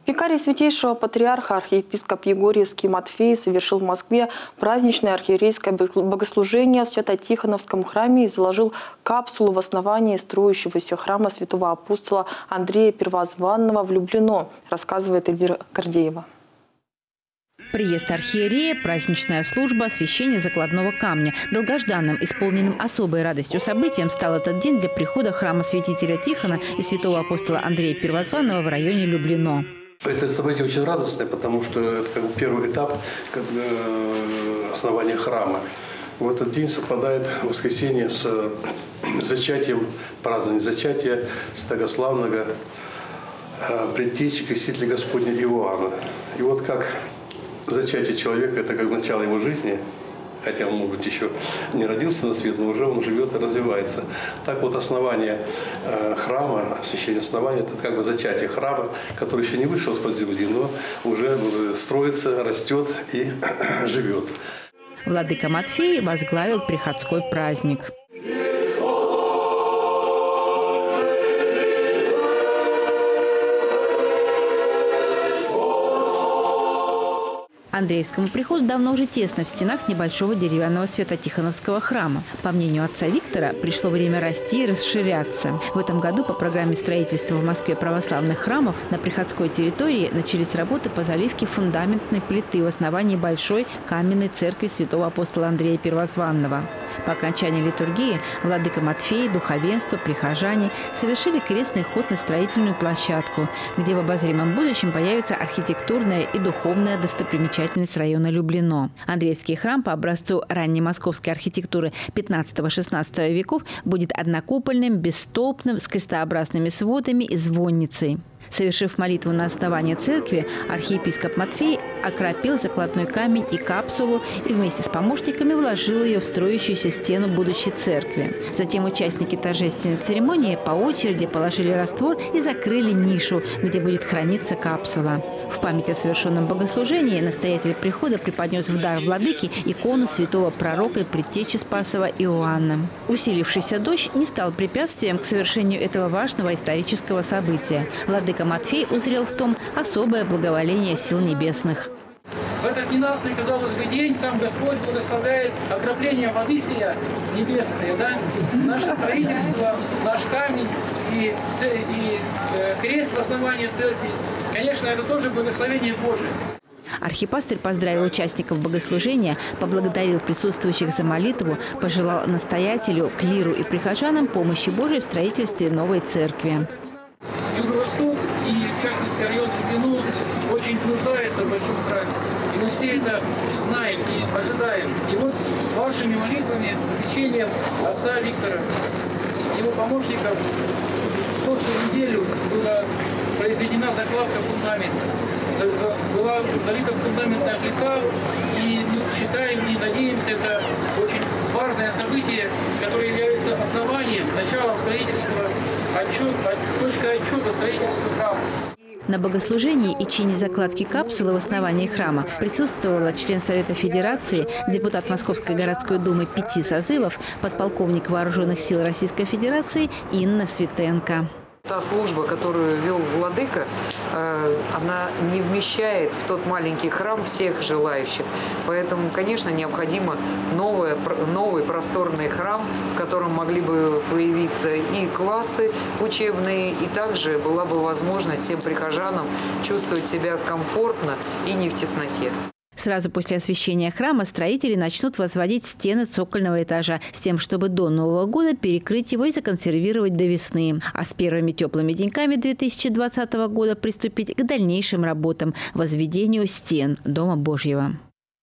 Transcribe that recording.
Викарий Святейшего Патриарха архиепископ Егорьевский Матфей совершил в Москве праздничное архиерейское богослужение в Свято-Тихоновском храме и заложил капсулу в основании строящегося храма святого апостола Андрея Первозванного в Люблино, рассказывает Эльвира Гордеева. Приезд архиерея, праздничная служба, освящение закладного камня. Долгожданным, исполненным особой радостью событием стал этот день для прихода храма святителя Тихона и святого апостола Андрея Первозванного в районе Люблино. Это событие очень радостное, потому что это как бы первый этап основания храма. В этот день совпадает воскресенье с зачатием, празднованием зачатия Стогославного предтечи Крестителя Господня Иоанна. И вот как зачатие человека – это как начало его жизни, хотя он, может быть, еще не родился на свет, но уже он живет и развивается. Так вот основание храма, освящение основания – это как бы зачатие храма, который еще не вышел из-под земли, но уже строится, растет и живет. Владыка Матфей возглавил приходской праздник. Андреевскому приходу давно уже тесно в стенах небольшого деревянного Свято-Тихоновского храма. По мнению отца Виктора, пришло время расти и расширяться. В этом году по программе строительства в Москве православных храмов на приходской территории начались работы по заливке фундаментной плиты в основании большой каменной церкви святого апостола Андрея Первозванного. По окончании литургии владыка Матфей, духовенство, прихожане совершили крестный ход на строительную площадку, где в обозримом будущем появится архитектурная и духовная достопримечательность района Люблино. Андреевский храм по образцу ранней московской архитектуры 15-16 веков будет однокупольным, бесстолбным, с крестообразными сводами и звонницей. Совершив молитву на основании церкви, архиепископ Матфей окропил закладной камень и капсулу и вместе с помощниками вложил ее в строящуюся стену будущей церкви. Затем участники торжественной церемонии по очереди положили раствор и закрыли нишу, где будет храниться капсула. В память о совершенном богослужении настоятель прихода преподнес в дар владыке икону святого пророка и предтечи Спасова Иоанна. Усилившийся дождь не стал препятствием к совершению этого важного исторического события. Владыка Матфей узрел в том особое благоволение сил небесных. В этот ненастный, казалось бы, день сам Господь благословляет окропление воды сия небесные, да? Наше строительство, наш камень и крест в основании церкви. Конечно, это тоже благословение Божие. Архипастырь поздравил участников богослужения, поблагодарил присутствующих за молитву, пожелал настоятелю, клиру и прихожанам помощи Божией в строительстве новой церкви. Юго-Восток и, в частности, район Люблино очень нуждается в большом храме. И мы все это знаем и ожидаем. И вот с вашими молитвами, попечением отца Виктора, его помощников, в прошлую неделю была произведена закладка фундамента. Была залита фундаментная плита, и мы считаем и надеемся, это очень важное событие, которое является основанием, началом строительства, точкой отчета строительства храма. На богослужении и чине закладки капсулы в основании храма присутствовала член Совета Федерации, депутат Московской городской думы 5 созывов, подполковник Вооруженных сил Российской Федерации Инна Светенко. Та служба, которую вел владыка, она не вмещает в тот маленький храм всех желающих. Поэтому, конечно, необходимо новый просторный храм, в котором могли бы появиться и классы учебные, и также была бы возможность всем прихожанам чувствовать себя комфортно и не в тесноте. Сразу после освящения храма строители начнут возводить стены цокольного этажа с тем, чтобы до Нового года перекрыть его и законсервировать до весны. А с первыми теплыми деньками 2020 года приступить к дальнейшим работам – возведению стен Дома Божьего.